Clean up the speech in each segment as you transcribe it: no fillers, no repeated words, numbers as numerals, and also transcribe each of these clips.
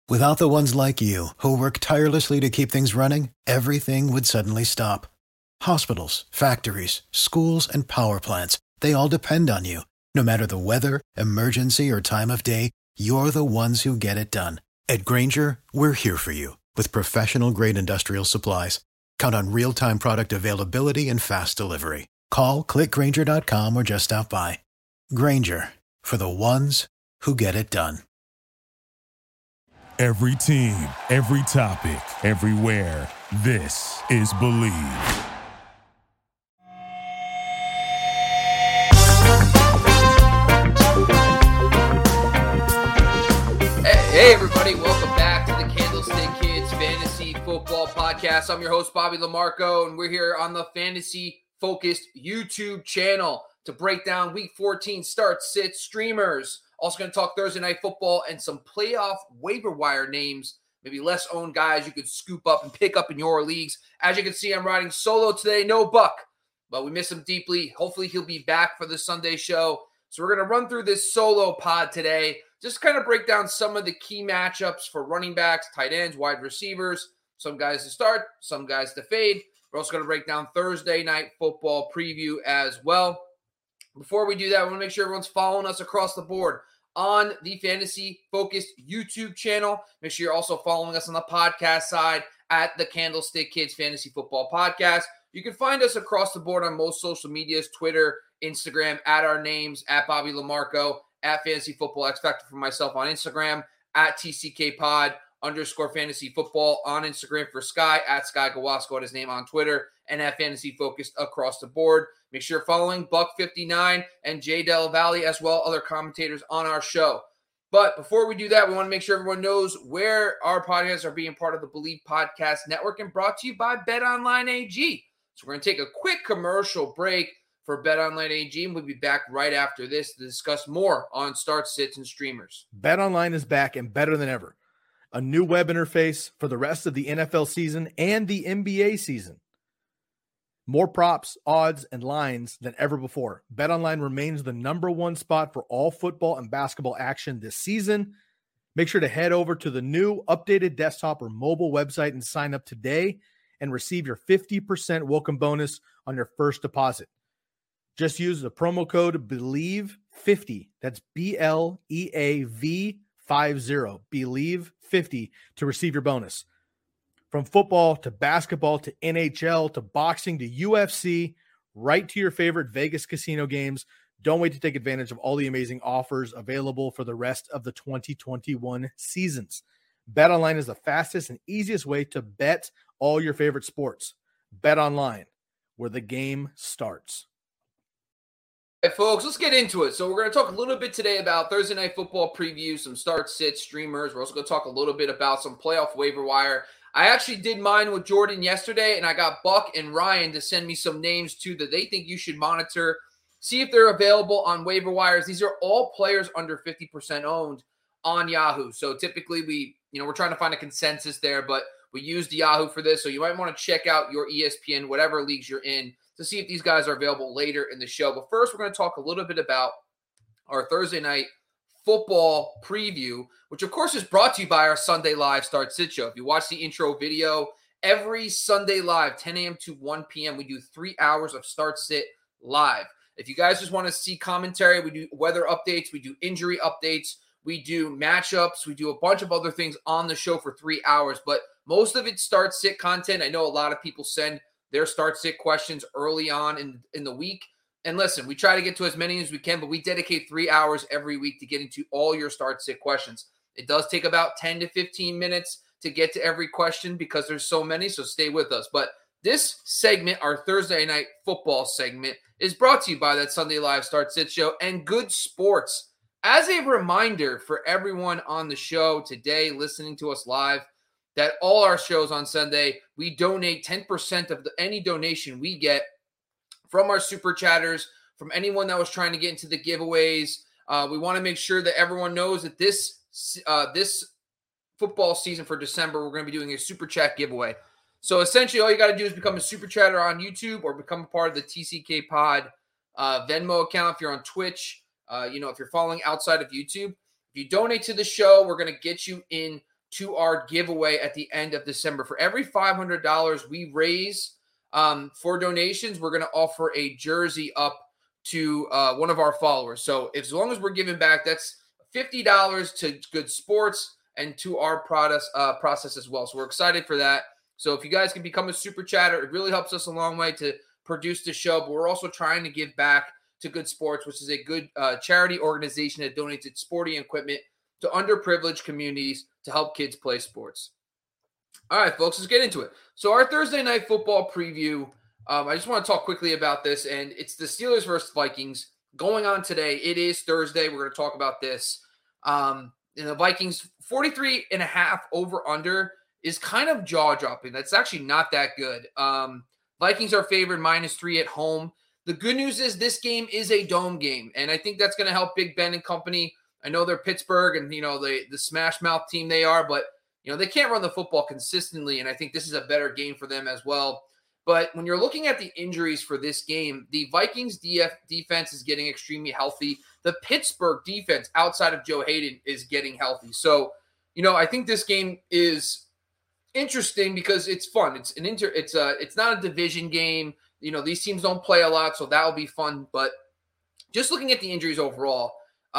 Without the ones like you, who work tirelessly to keep things running, everything would suddenly stop. Hospitals, factories, schools, and power plants, they all depend on you. No matter the weather, emergency, or time of day, you're the ones who get it done. At Grainger, we're here for you with professional-grade industrial supplies. Count on real-time product availability and fast delivery. Call, click Grainger.com, or just stop by. Grainger, for the ones who get it done. Every team, every topic, everywhere. This is Believe. Hey everybody, welcome back to the Candlestick Kids Fantasy Football Podcast. I'm your host, Bobby LaMarco, and we're here on the fantasy-focused YouTube channel to break down Week 14 start, sit, streamers. Also going to talk Thursday Night Football and some playoff waiver wire names, maybe less owned guys you could scoop up and pick up in your leagues. As you can see, I'm riding solo today, no Buck, but we miss him deeply. Hopefully he'll be back for the Sunday show. So we're going to run through this solo pod today. Just kind of break down some of the key matchups for running backs, tight ends, wide receivers, some guys to start, some guys to fade. We're also going to break down Thursday Night Football preview as well. Before we do that, I want to make sure everyone's following us across the board on the fantasy-focused YouTube channel. Make sure you're also following us on the podcast side at the Candlestick Kids Fantasy Football Podcast. You can find us across the board on most social medias, Twitter, Instagram, at our names, at Bobby LaMarco, at Fantasy Football X Factor for myself on Instagram, at TCKPod_fantasy football on Instagram for Sky, at Sky Gawasco at his name on Twitter, and at Fantasy Focused across the board. Make sure you're following Buck59 and Jay Del Valle as well, other commentators on our show. But before we do that, we want to make sure everyone knows where our podcasts are being part of the Believe Podcast Network and brought to you by BetOnline AG. So we're going to take a quick commercial break for BetOnline AG, and we'll be back right after this to discuss more on start, sits, and streamers. BetOnline is back and better than ever. A new web interface for the rest of the NFL season and the NBA season. More props, odds, and lines than ever before. BetOnline remains the number one spot for all football and basketball action this season. Make sure to head over to the new updated desktop or mobile website and sign up today and receive your 50% welcome bonus on your first deposit. Just use the promo code BELIEVE50. That's BLEAV50. BELIEVE50 to receive your bonus. From football to basketball to NHL to boxing to UFC, right to your favorite Vegas casino games. Don't wait to take advantage of all the amazing offers available for the rest of the 2021 seasons. BetOnline is the fastest and easiest way to bet all your favorite sports. BetOnline, where the game starts. Hey, folks, let's get into it. So we're going to talk a little bit today about Thursday Night Football preview, some start, sit, streamers. We're also going to talk a little bit about some playoff waiver wire. I actually did mine with Jordan yesterday, and I got Buck and Ryan to send me some names, too, that they think you should monitor, see if they're available on waiver wires. These are all players under 50% owned on Yahoo. So typically we're trying to find a consensus there, but we used Yahoo for this. So you might want to check out your ESPN, whatever leagues you're in, to see if these guys are available later in the show. But first, we're going to talk a little bit about our Thursday Night Football preview, which of course is brought to you by our Sunday Live Start Sit Show. If you watch the intro video, every Sunday Live, 10 a.m. to 1 p.m., we do 3 hours of Start Sit Live. If you guys just want to see commentary, we do weather updates, we do injury updates, we do matchups, we do a bunch of other things on the show for 3 hours, but most of it's Start Sit content. I know a lot of people send their start sit questions early on in the week. And listen, we try to get to as many as we can, but we dedicate 3 hours every week to get into all your start sit questions. It does take about 10 to 15 minutes to get to every question because there's so many, so stay with us. But this segment, our Thursday Night Football segment, is brought to you by that Sunday Live Start Sit Show and Good Sports. As a reminder for everyone on the show today listening to us live, that all our shows on Sunday, we donate 10% of any donation we get from our super chatters, from anyone that was trying to get into the giveaways. We want to make sure that everyone knows that this football season for December, we're going to be doing a super chat giveaway. So essentially, all you got to do is become a super chatter on YouTube or become a part of the TCK Pod Venmo account if you're on Twitch. If you're following outside of YouTube, if you donate to the show, we're going to get you in to our giveaway at the end of December. For every $500 we raise for donations, we're going to offer a jersey up to one of our followers. So as long as we're giving back, that's $50 to Good Sports and to our process as well. So we're excited for that. So if you guys can become a super chatter, it really helps us a long way to produce the show. But we're also trying to give back to Good Sports, which is a good charity organization that donates its sporting equipment to underprivileged communities to help kids play sports. All right, folks, let's get into it. So our Thursday night football preview, I just want to talk quickly about this, and it's the Steelers versus Vikings going on today. It is Thursday. We're going to talk about this. The Vikings 43.5 over under is kind of jaw-dropping. That's actually not that good. Vikings are favored -3 at home. The good news is this game is a dome game, and I think that's going to help Big Ben and company. I know they're Pittsburgh and, the smash mouth team they are, but, they can't run the football consistently, and I think this is a better game for them as well. But when you're looking at the injuries for this game, the Vikings defense is getting extremely healthy. The Pittsburgh defense outside of Joe Hayden is getting healthy. So, I think this game is interesting because it's fun. It's not a division game. These teams don't play a lot, so that'll be fun. But just looking at the injuries overall,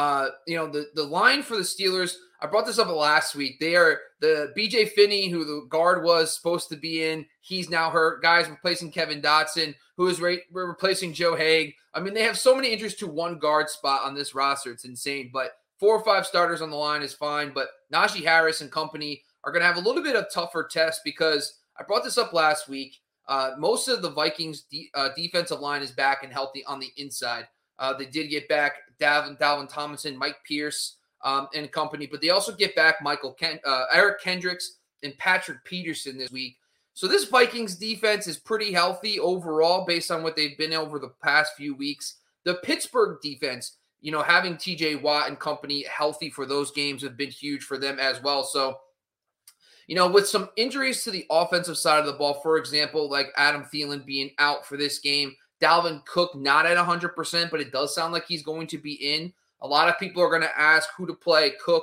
the line for the Steelers, I brought this up last week. They are the BJ Finney, who the guard was supposed to be in. He's now hurt. Guys replacing Kevin Dotson, who is replacing Joe Haig. I mean, they have so many injuries to one guard spot on this roster. It's insane. But 4 or 5 starters on the line is fine. But Najee Harris and company are going to have a little bit of tougher test because I brought this up last week. Most of the Vikings defensive line is back and healthy on the inside. They did get back Dalvin Tomlinson, Mike Pierce, and company, but they also get back Eric Kendricks and Patrick Peterson this week. So this Vikings defense is pretty healthy overall based on what they've been over the past few weeks. The Pittsburgh defense, having TJ Watt and company healthy for those games have been huge for them as well. So, with some injuries to the offensive side of the ball, for example, like Adam Thielen being out for this game, Dalvin Cook not at 100%, but it does sound like he's going to be in. A lot of people are going to ask who to play, Cook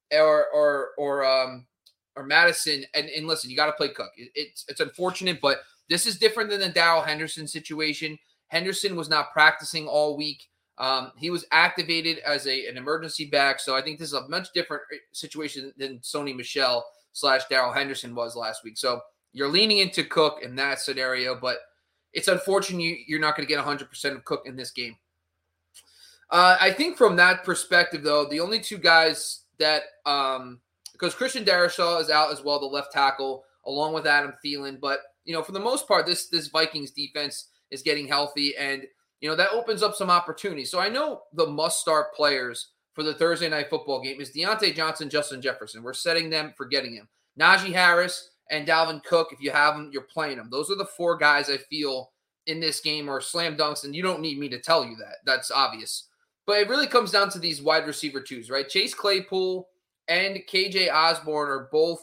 or Madison. And listen, you got to play Cook. It's unfortunate, but this is different than the Darrell Henderson situation. Henderson was not practicing all week. He was activated as an emergency back, so I think this is a much different situation than Sony Michel / Darrell Henderson was last week. So you're leaning into Cook in that scenario, but it's unfortunate you're not going to get 100% of Cook in this game. I think from that perspective, though, the only 2 guys that because Christian Darrisaw is out as well, the left tackle, along with Adam Thielen. But, for the most part, this Vikings defense is getting healthy, and, that opens up some opportunities. So I know the must-start players for the Thursday night football game is Deontay Johnson, Justin Jefferson. We're setting them for getting him. Najee Harris and Dalvin Cook, if you have them, you're playing them. Those are the 4 guys I feel in this game are slam dunks, and you don't need me to tell you that. That's obvious. But it really comes down to these wide receiver 2s, right? Chase Claypool and KJ Osborne are both,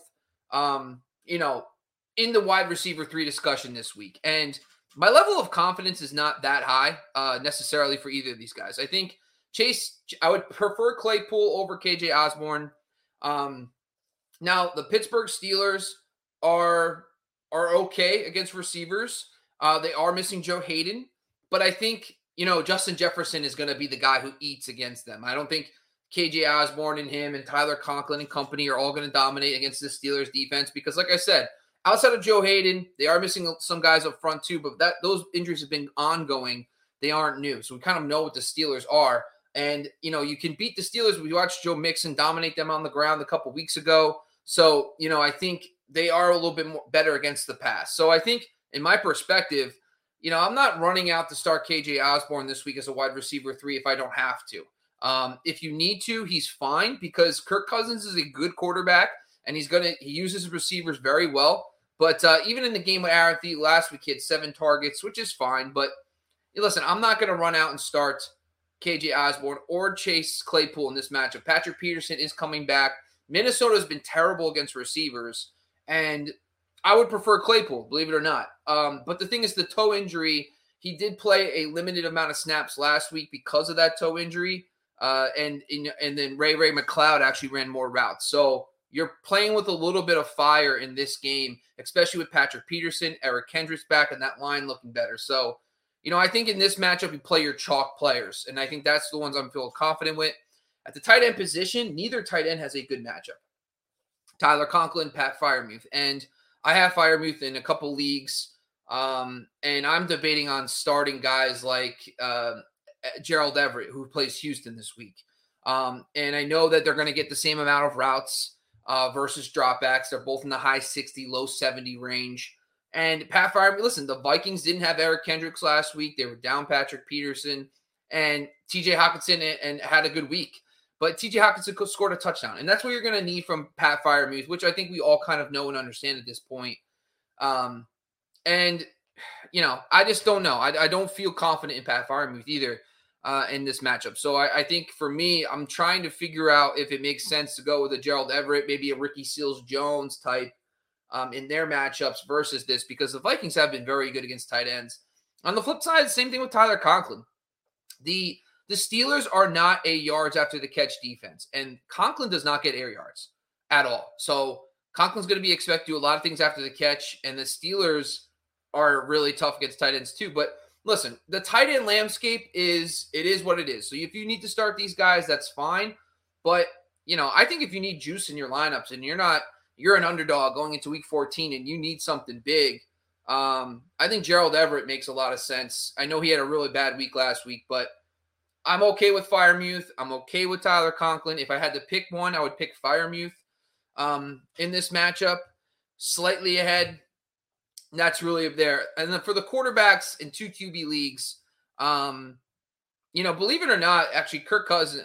in the wide receiver 3 discussion this week. And my level of confidence is not that high necessarily for either of these guys. I think I would prefer Claypool over KJ Osborne. Now, the Pittsburgh Steelers are okay against receivers. They are missing Joe Hayden, but I think, Justin Jefferson is going to be the guy who eats against them. I don't think KJ Osborne and him and Tyler Conklin and company are all going to dominate against the Steelers defense because, like I said, outside of Joe Hayden, they are missing some guys up front too, but those injuries have been ongoing. They aren't new. So we kind of know what the Steelers are. And, you can beat the Steelers. We watched Joe Mixon dominate them on the ground a couple weeks ago. So, I think they are a little bit more better against the pass. So I think in my perspective, I'm not running out to start KJ Osborne this week as a wide receiver 3 if I don't have to. If you need to, he's fine because Kirk Cousins is a good quarterback and he uses his receivers very well. But even in the game with Aaron Thielen last week, he had 7 targets, which is fine. But listen, I'm not going to run out and start KJ Osborne or Chase Claypool in this matchup. Patrick Peterson is coming back. Minnesota has been terrible against receivers, and I would prefer Claypool, believe it or not. But the thing is, the toe injury, he did play a limited amount of snaps last week because of that toe injury. And then Ray McLeod actually ran more routes. So you're playing with a little bit of fire in this game, especially with Patrick Peterson, Eric Kendricks back, and that line looking better. So, I think in this matchup, you play your chalk players, and I think that's the ones I'm feeling confident with. At the tight end position, neither tight end has a good matchup. Tyler Conklin, Pat Freiermuth. And I have Freiermuth in a couple leagues, and I'm debating on starting guys like Gerald Everett, who plays Houston this week. And I know that they're going to get the same amount of routes versus dropbacks. They're both in the high 60, low 70 range. And Pat Freiermuth, listen, the Vikings didn't have Eric Kendricks last week. They were down Patrick Peterson and TJ Hockenson and had a good week. But TJ Hockenson scored a touchdown. And that's what you're going to need from Pat Freiermuth, which I think we all kind of know and understand at this point. I just don't know. I don't feel confident in Pat Freiermuth either in this matchup. So I think for me, I'm trying to figure out if it makes sense to go with a Gerald Everett, maybe a Ricky Seals-Jones type in their matchups versus this, because the Vikings have been very good against tight ends. On the flip side, same thing with Tyler Conklin. The Steelers are not a yards after the catch defense, and Conklin does not get air yards at all. So Conklin's going to be expected to do a lot of things after the catch, and the Steelers are really tough against tight ends too. But listen, the tight end landscape is what it is. So if you need to start these guys, that's fine. But, I think if you need juice in your lineups and you're an underdog going into week 14 and you need something big, I think Gerald Everett makes a lot of sense. I know he had a really bad week last week, but I'm okay with Freiermuth. I'm okay with Tyler Conklin. If I had to pick one, I would pick Freiermuth in this matchup, slightly ahead. That's really up there. And then for the quarterbacks in 2 QB leagues, believe it or not, actually Kirk Cousins,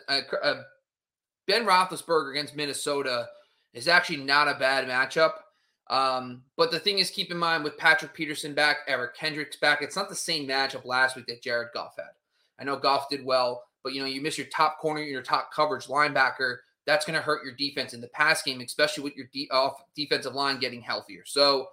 Ben Roethlisberger against Minnesota is actually not a bad matchup. But the thing is, keep in mind with Patrick Peterson back, Eric Kendricks back, it's not the same matchup last week that Jared Goff had. I know Goff did well, but you miss your top corner, your top coverage linebacker. That's going to hurt your defense in the pass game, especially with your defensive line getting healthier. So,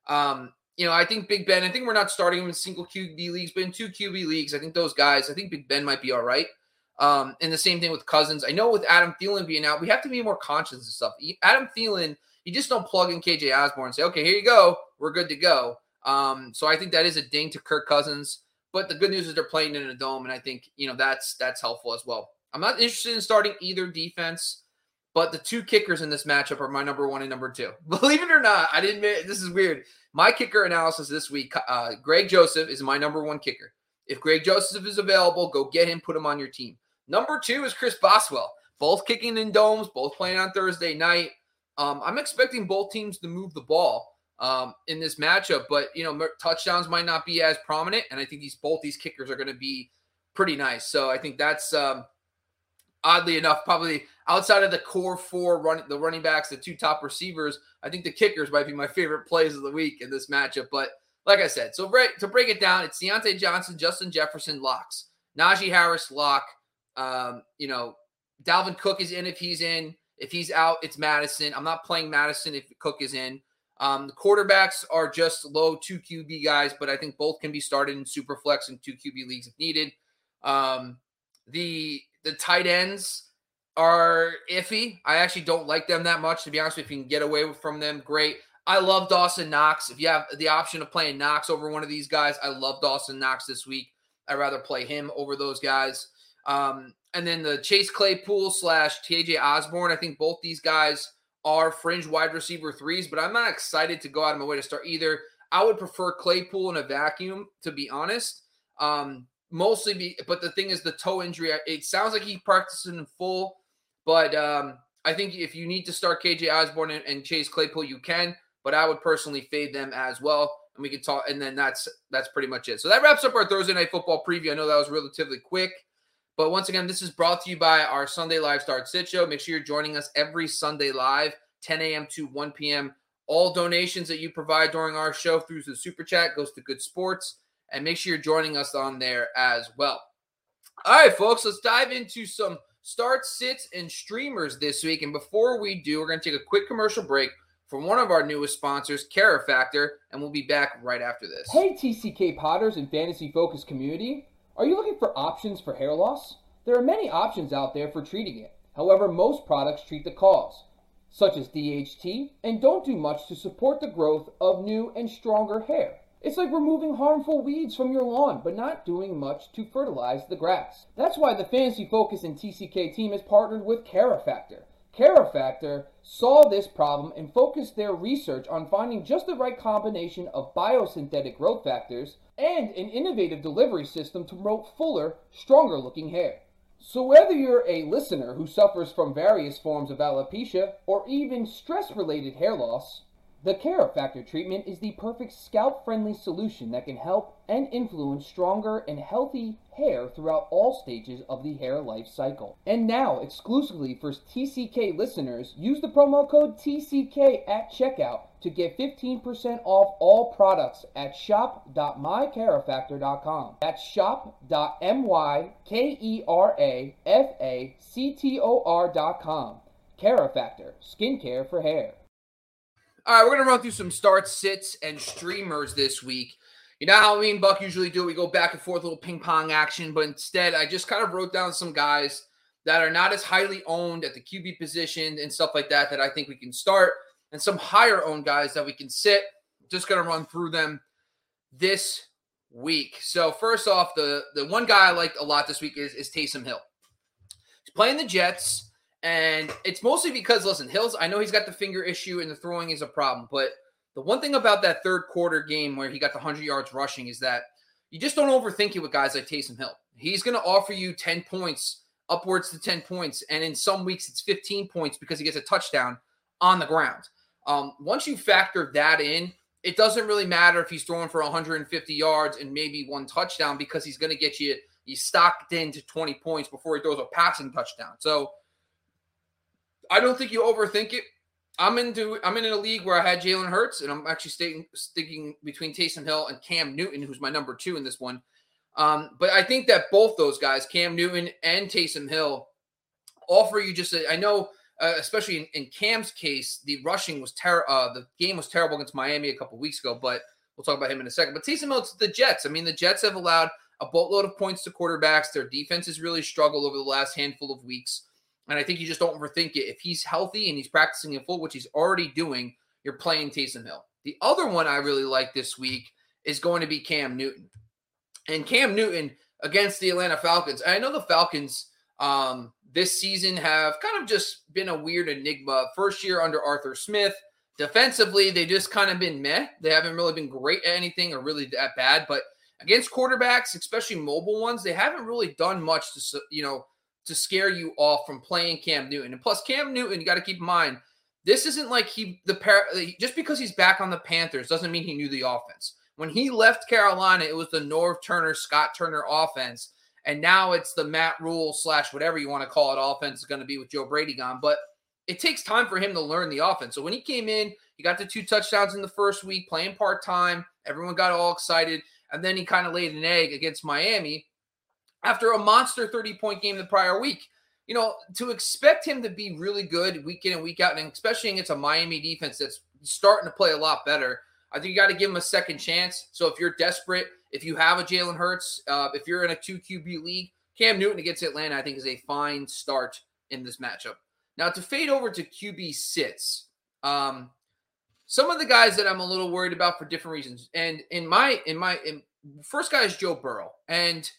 I think Big Ben, I think we're not starting him in single QB leagues, but in 2 QB leagues, I think those guys, I think Big Ben might be all right. And the same thing with Cousins. I know with Adam Thielen being out, we have to be more conscious of stuff. Adam Thielen, you just don't plug in KJ Osborne and say, okay, here you go. We're good to go. So I think that is a ding to Kirk Cousins. But the good news is they're playing in a dome, and I think, that's helpful as well. I'm not interested in starting either defense, but the 2 kickers in this matchup are my number 1 and number 2. Believe it or not, this is weird. My kicker analysis this week, Greg Joseph is my number 1 kicker. If Greg Joseph is available, go get him, put him on your team. Number 2 is Chris Boswell. Both kicking in domes, both playing on Thursday night. I'm expecting both teams to move the ball in this matchup, but touchdowns might not be as prominent, and I think both these kickers are going to be pretty nice. So I think that's oddly enough, probably outside of the core 4 the running backs, the 2 top receivers, I think the kickers might be my favorite plays of the week in this matchup. But like I said, to break it down, it's Deontay Johnson, Justin Jefferson, locks. Najee Harris, lock. Dalvin Cook is in if he's in. If he's out, it's Madison. I'm not playing Madison if Cook is in. The quarterbacks are just low 2 QB guys, but I think both can be started in super flex and 2 QB leagues if needed. The tight ends are iffy. I actually don't like them that much, to be honest. If you can get away from them, great. I love Dawson Knox. If you have the option of playing Knox over one of these guys, I love Dawson Knox this week. I'd rather play him over those guys. And then the Chase Claypool / TJ Osborne, I think both these guys are fringe wide receiver 3s, but I'm not excited to go out of my way to start either. I would prefer Claypool in a vacuum, to be honest. But the thing is the toe injury. It sounds like he practiced in full, but I think if you need to start KJ Osborne and Chase Claypool, you can, but I would personally fade them as well. And we can talk, and then that's pretty much it. So that wraps up our Thursday Night Football preview. I know that was relatively quick, but once again, this is brought to you by our Sunday Live Start Sit Show. Make sure you're joining us every Sunday live, 10 a.m. to 1 p.m. All donations that you provide during our show through the Super Chat goes to Good Sports, and make sure you're joining us on there as well. All right, folks, let's dive into some start, sits, and streamers this week. And before we do, we're going to take a quick commercial break from one of our newest sponsors, Carifactor, and we'll be back right after this. Hey, TCK Potters and Fantasy Focus community. Are you looking for options for hair loss? There are many options out there for treating it. However, most products treat the cause. such as DHT, and don't do much to support the growth of new and stronger hair. It's like removing harmful weeds from your lawn, but not doing much to fertilize the grass. That's why the Fantasy Focus and TCK team has partnered with CaraFactor. CaraFactor saw this problem and focused their research on finding just the right combination of biosynthetic growth factors and an innovative delivery system to promote fuller, stronger looking hair. So whether you're a listener who suffers from various forms of alopecia or even stress-related hair loss, the CaraFactor treatment is the perfect scalp-friendly solution that can help and influence stronger and healthy hair throughout all stages of the hair life cycle. And now, exclusively for TCK listeners, use the promo code TCK at checkout to get 15% off all products at shop.mycarafactor.com. That's shop.mycarafactor.com. CaraFactor, skincare for hair. All right, we're going to run through some starts, sits, and streamers this week. You know how me and Buck usually do. We go back and forth, a little ping pong action, but instead I just kind of wrote down some guys that are not as highly owned at the QB position and stuff like that I think we can start, and some higher owned guys that we can sit. Just going to run through them this week. So first off, the one guy I liked a lot this week is Taysom Hill. He's playing the Jets. And it's mostly because, listen, Hills, I know he's got the finger issue and the throwing is a problem. But the one thing about that third quarter game where he got the 100 yards rushing is that you just don't overthink it with guys like Taysom Hill. He's going to offer you 10 points, upwards to 10 points. And in some weeks, it's 15 points because he gets a touchdown on the ground. Once you factor that in, it doesn't really matter if he's throwing for 150 yards and maybe one touchdown because he's going to get you stocked into 20 points before he throws a passing touchdown. So I don't think you overthink it. I'm in a league where I had Jalen Hurts, and I'm actually sticking between Taysom Hill and Cam Newton, who's my number 2 in this one. But I think that both those guys, Cam Newton and Taysom Hill, offer you I know, especially in Cam's case, the rushing was the game was terrible against Miami a couple weeks ago, but we'll talk about him in a second. But Taysom Hill, it's the Jets. I mean, the Jets have allowed a boatload of points to quarterbacks. Their defense has really struggled over the last handful of weeks. And I think you just don't overthink it. If he's healthy and he's practicing in full, which he's already doing, you're playing Taysom Hill. The other one I really like this week is going to be Cam Newton. And Cam Newton against the Atlanta Falcons. I know the Falcons this season have kind of just been a weird enigma. First year under Arthur Smith. Defensively, they just kind of been meh. They haven't really been great at anything or really that bad. But against quarterbacks, especially mobile ones, they haven't really done much to scare you off from playing Cam Newton. And plus, Cam Newton, you got to keep in mind, this isn't like just because he's back on the Panthers doesn't mean he knew the offense. When he left Carolina, it was the Norv Turner, Scott Turner offense. And now it's the Matt Rule / whatever you want to call it offense is going to be with Joe Brady gone. But it takes time for him to learn the offense. So when he came in, he got the 2 touchdowns in the first week, playing part-time. Everyone got all excited. And then he kind of laid an egg against Miami after a monster 30-point game the prior week. You know, to expect him to be really good week in and week out, and especially against a Miami defense that's starting to play a lot better, I think you got to give him a second chance. So if you're desperate, if you have a Jalen Hurts, if you're in a 2 QB league, Cam Newton against Atlanta, I think, is a fine start in this matchup. Now, to fade over to QB sits, some of the guys that I'm a little worried about for different reasons. And in first guy is Joe Burrow. And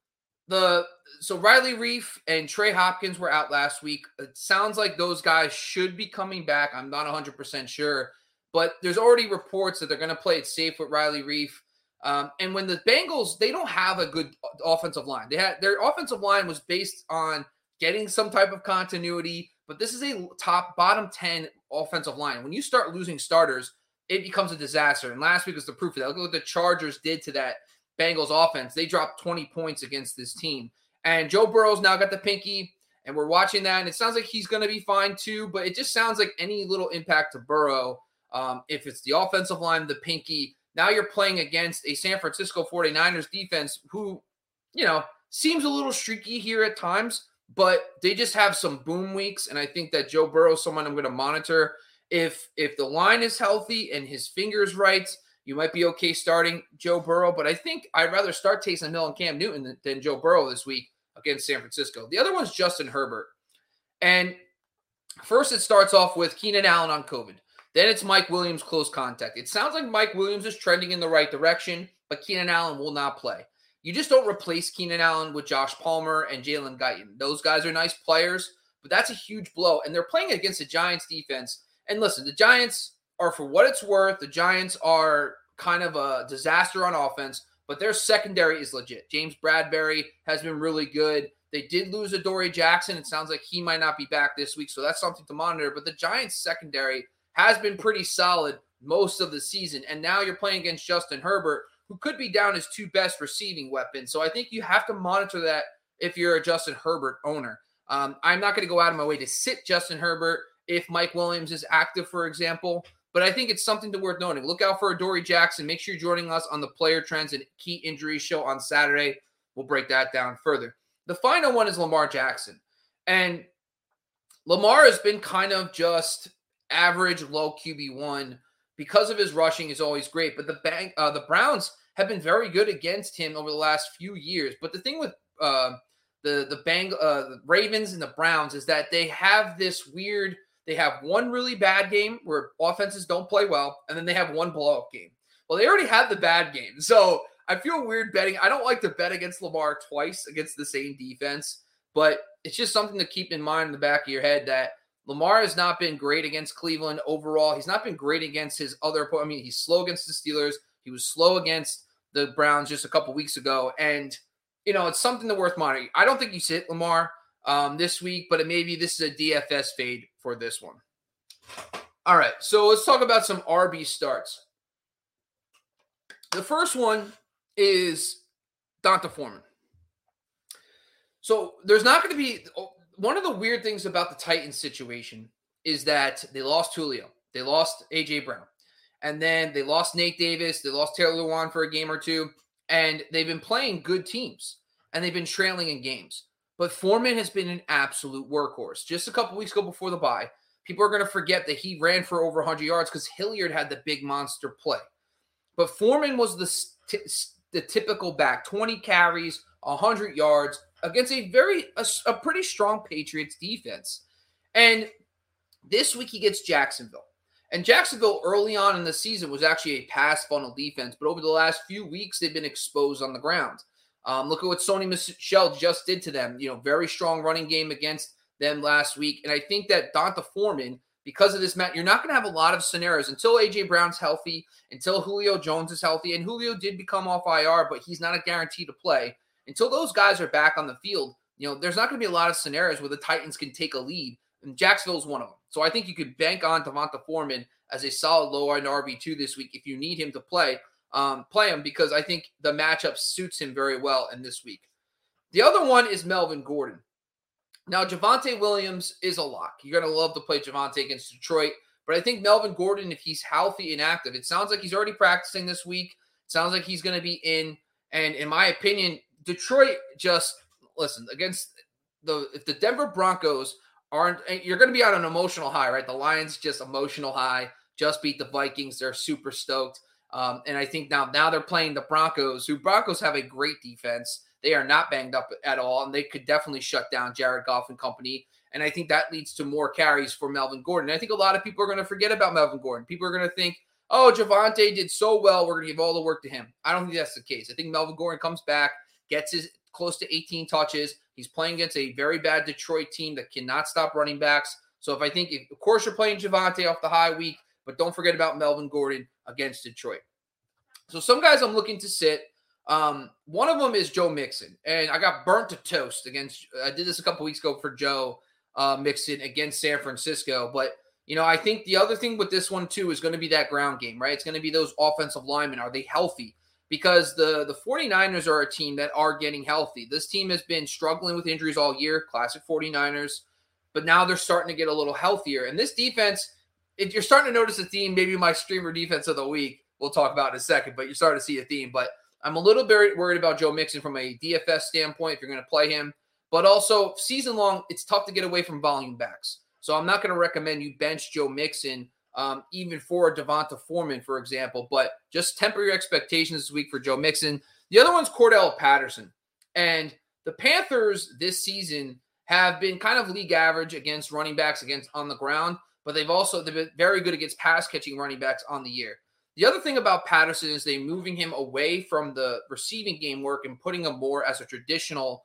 so Riley Reif and Trey Hopkins were out last week. It sounds like those guys should be coming back. I'm not 100% sure. But there's already reports that they're going to play it safe with Riley Reif. And when the Bengals, they don't have a good offensive line. Their offensive line was based on getting some type of continuity, but this is a bottom 10 offensive line. When you start losing starters, it becomes a disaster. And last week was the proof of that. Look at what the Chargers did to that Bengals offense. They dropped 20 points against this team. And Joe Burrow's now got the pinky, and we're watching that. And it sounds like he's going to be fine too, but it just sounds like any little impact to Burrow, if it's the offensive line, the pinky. Now you're playing against a San Francisco 49ers defense who, seems a little streaky here at times, but they just have some boom weeks. And I think that Joe Burrow is someone I'm going to monitor. If the line is healthy and his finger's right, you might be okay starting Joe Burrow. But I think I'd rather start Taysom Hill and Cam Newton than Joe Burrow this week against San Francisco. The other one's Justin Herbert. And First, it starts off with Keenan Allen on COVID. Then it's Mike Williams close contact. It sounds like Mike Williams is trending in the right direction, but Keenan Allen will not play. You just don't replace Keenan Allen with Josh Palmer and Jalen Guyton. Those guys are nice players, but that's a huge blow. And they're playing against the Giants defense. And listen, the Giants are, for what it's worth, the Giants are kind of a disaster on offense, but their secondary is legit. James Bradbury has been really good. They did lose Adoree Jackson. It sounds like he might not be back this week, so that's something to monitor. But the Giants secondary has been pretty solid most of the season. And now you're playing against Justin Herbert, who could be down his two best receiving weapons. So I think you have to monitor that if you're a Justin Herbert owner. I'm not going to go out of my way to sit Justin Herbert if Mike Williams is active, for example. But I think it's something worth noting. Look out for Adoree Jackson. Make sure you're joining us on the Player Trends and Key Injuries show on Saturday. We'll break that down further. The final one is Lamar Jackson. And Lamar has been kind of just average, low QB1 because of his rushing is always great. But the Browns have been very good against him over the last few years. But the thing with the Ravens and the Browns is that they have this weird – they have one really bad game where offenses don't play well, and then they have one blow-up game. Well, they already had the bad game. So I feel weird betting. I don't like to bet against Lamar twice against the same defense, but it's just something to keep in mind in the back of your head that Lamar has not been great against Cleveland overall. He's not been great against his other – I mean, he's slow against the Steelers. He was slow against the Browns just a couple weeks ago, and – it's something that's worth monitoring. I don't think you sit Lamar this week, but maybe this is a DFS fade for this one. All right, so let's talk about some RB starts. The first one is D'Onta Foreman. So there's not going to be – one of the weird things about the Titans situation is that they lost Julio. They lost A.J. Brown. And then they lost Nate Davis. They lost Taylor Lewan for a game or two. And they've been playing good teams, and they've been trailing in games. But Foreman has been an absolute workhorse. Just a couple weeks ago before the bye, people are going to forget that he ran for over 100 yards because Hilliard had the big monster play. But Foreman was the typical back, 20 carries, 100 yards against a pretty strong Patriots defense. And this week he gets Jacksonville. And Jacksonville early on in the season was actually a pass funnel defense, but over the last few weeks, they've been exposed on the ground. Look at what Sony Michel just did to them. Very strong running game against them last week. And I think that D'Onta Foreman, because of this match, you're not going to have a lot of scenarios until A.J. Brown's healthy, until Julio Jones is healthy. And Julio did become off IR, but he's not a guarantee to play. Until those guys are back on the field, there's not going to be a lot of scenarios where the Titans can take a lead. And Jacksonville's one of them. So I think you could bank on D'Onta Foreman as a solid low-end RB2 this week if you need him to play him, because I think the matchup suits him very well in this week. The other one is Melvin Gordon. Now, Javonte Williams is a lock. You're going to love to play Javonte against Detroit, but I think Melvin Gordon, if he's healthy and active, it sounds like he's already practicing this week. It sounds like he's going to be in, and in my opinion, Detroit against if the Denver Broncos you're going to be on an emotional high, right? The Lions just emotional high, just beat the Vikings. They're super stoked. And I think now they're playing the Broncos, who Broncos have a great defense. They are not banged up at all, and they could definitely shut down Jared Goff and company. And I think that leads to more carries for Melvin Gordon. And I think a lot of people are going to forget about Melvin Gordon. People are going to think, oh, Javonte did so well, we're going to give all the work to him. I don't think that's the case. I think Melvin Gordon comes back, gets his close to 18 touches. He's playing against a very bad Detroit team that cannot stop running backs. So of course you're playing Javonte off the high week, but don't forget about Melvin Gordon against Detroit. So some guys I'm looking to sit. One of them is Joe Mixon, and I got burnt to toast I did this a couple weeks ago for Joe Mixon against San Francisco. But, I think the other thing with this one too is going to be that ground game, right? It's going to be those offensive linemen. Are they healthy? Because the 49ers are a team that are getting healthy. This team has been struggling with injuries all year, classic 49ers, but now they're starting to get a little healthier. And this defense, if you're starting to notice a theme, maybe my streamer defense of the week, we'll talk about in a second, but you're starting to see a theme. But I'm a little bit worried about Joe Mixon from a DFS standpoint if you're going to play him. But also, season long, it's tough to get away from volume backs. So I'm not going to recommend you bench Joe Mixon, even for D'Onta Foreman, for example. But just temper your expectations this week for Joe Mixon. The other one's Cordell Patterson. And the Panthers this season have been kind of league average against running backs on the ground, but they've been very good against pass catching running backs on the year. The other thing about Patterson is they're moving him away from the receiving game work and putting him more as a traditional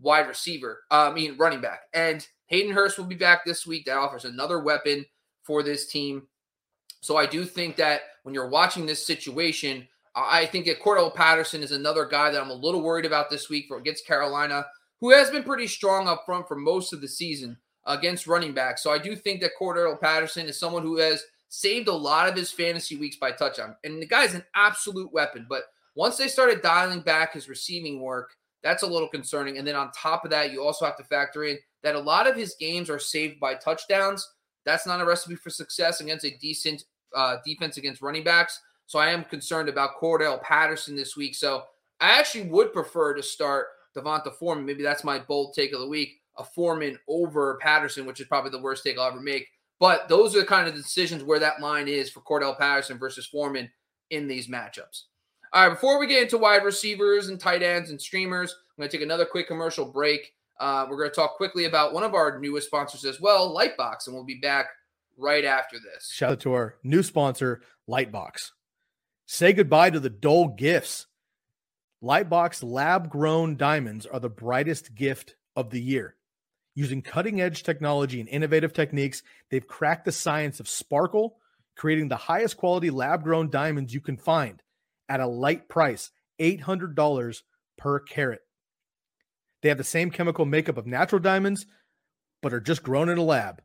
running back. And Hayden Hurst will be back this week. That offers another weapon for this team. So I do think that when you're watching this situation, I think that Cordell Patterson is another guy that I'm a little worried about this week against Carolina, who has been pretty strong up front for most of the season against running backs. So I do think that Cordell Patterson is someone who has saved a lot of his fantasy weeks by touchdown. And the guy's an absolute weapon. But once they started dialing back his receiving work, that's a little concerning. And then on top of that, you also have to factor in that a lot of his games are saved by touchdowns. That's not a recipe for success against a decent defense against running backs. So I am concerned about Cordell Patterson this week. So I actually would prefer to start Devonta Foreman. Maybe that's my bold take of the week, a Foreman over Patterson, which is probably the worst take I'll ever make. But those are the kind of decisions where that line is for Cordell Patterson versus Foreman in these matchups. All right, before we get into wide receivers and tight ends and streamers, I'm going to take another quick commercial break. We're going to talk quickly about one of our newest sponsors as well, Lightbox, and we'll be back right after this. Shout out to our new sponsor, Lightbox. Say goodbye to the dull gifts. Lightbox lab-grown diamonds are the brightest gift of the year. Using cutting-edge technology and innovative techniques, they've cracked the science of sparkle, creating the highest quality lab-grown diamonds you can find at a light price, $800 per carat. They have the same chemical makeup of natural diamonds, but are just grown in a lab.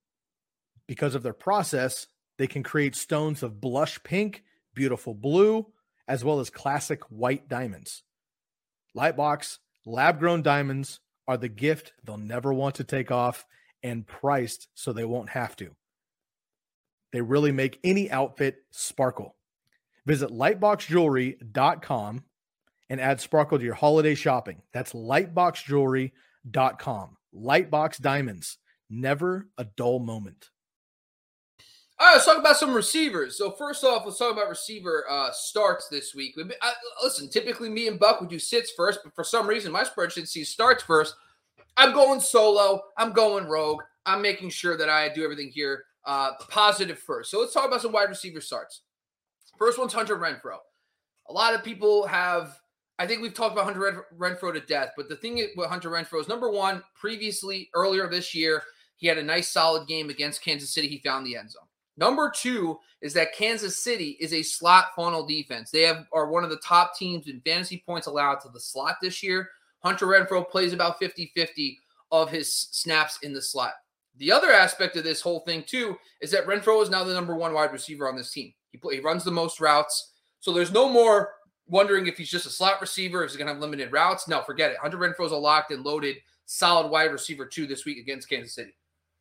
Because of their process, they can create stones of blush pink, beautiful blue, as well as classic white diamonds. Lightbox lab-grown diamonds are the gift they'll never want to take off, and priced so they won't have to. They really make any outfit sparkle. Visit lightboxjewelry.com and add sparkle to your holiday shopping. That's lightboxjewelry.com. Lightbox diamonds. Never a dull moment. All right, let's talk about some receivers. So first off, let's talk about receiver starts this week. Listen, typically me and Buck would do sits first, but for some reason my spreadsheet sees starts first. I'm going solo. I'm going rogue. I'm making sure that I do everything here positive first. So let's talk about some wide receiver starts. First one's Hunter Renfrow. A lot of people have, I think we've talked about Hunter Renfrow to death, but the thing with Hunter Renfrow is, number one, earlier this year, he had a nice solid game against Kansas City. He found the end zone. Number two is that Kansas City is a slot funnel defense. They are one of the top teams in fantasy points allowed to the slot this year. Hunter Renfrow plays about 50-50 of his snaps in the slot. The other aspect of this whole thing, too, is that Renfrow is now the number one wide receiver on this team. He runs the most routes. So there's no more wondering if he's just a slot receiver, if he's going to have limited routes. No, forget it. Hunter Renfrow is a locked and loaded, solid wide receiver, too, this week against Kansas City.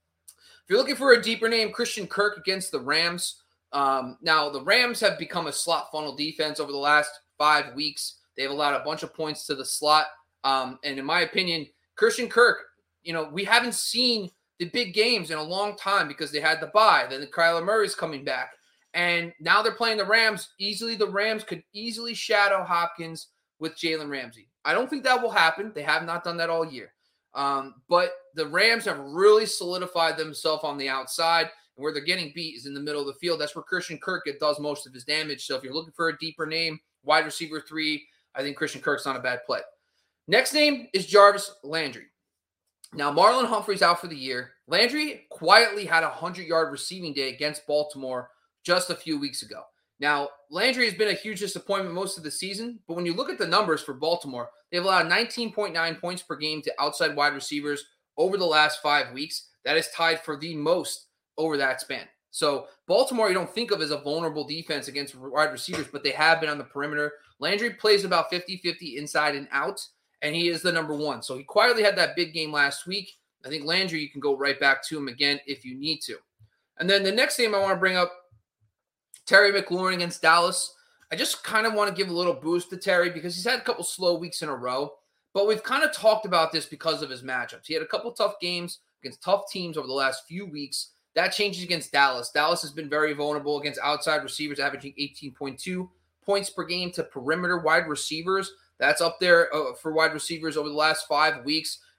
If you're looking for a deeper name, Christian Kirk against the Rams. Now, the Rams have become a slot funnel defense over the last 5 weeks. They've allowed a bunch of points to the slot. And in my opinion, Christian Kirk, we haven't seen the big games in a long time because they had the bye. Then the Kyler Murray's coming back. And now they're playing the Rams. The Rams could easily shadow Hopkins with Jalen Ramsey. I don't think that will happen. They have not done that all year. But the Rams have really solidified themselves on the outside, and where they're getting beat is in the middle of the field. That's where Christian Kirk does most of his damage. So if you're looking for a deeper name, wide receiver 3, I think Christian Kirk's not a bad play. Next name is Jarvis Landry. Now, Marlon Humphrey's out for the year. Landry quietly had a 100-yard receiving day against Baltimore just a few weeks ago. Now, Landry has been a huge disappointment most of the season, but when you look at the numbers for Baltimore, they've allowed 19.9 points per game to outside wide receivers over the last 5 weeks. That is tied for the most over that span. So Baltimore, you don't think of as a vulnerable defense against wide receivers, but they have been on the perimeter. Landry plays about 50-50 inside and out, and he is the number one. So he quietly had that big game last week. I think Landry, you can go right back to him again if you need to. And then the next name I want to bring up, Terry McLaurin against Dallas. I just kind of want to give a little boost to Terry because he's had a couple slow weeks in a row, but we've kind of talked about this because of his matchups. He had a couple tough games against tough teams over the last few weeks. That changes against Dallas. Dallas has been very vulnerable against outside receivers, averaging 18.2 points per game to perimeter wide receivers. That's up there for wide receivers over the last 5 weeks.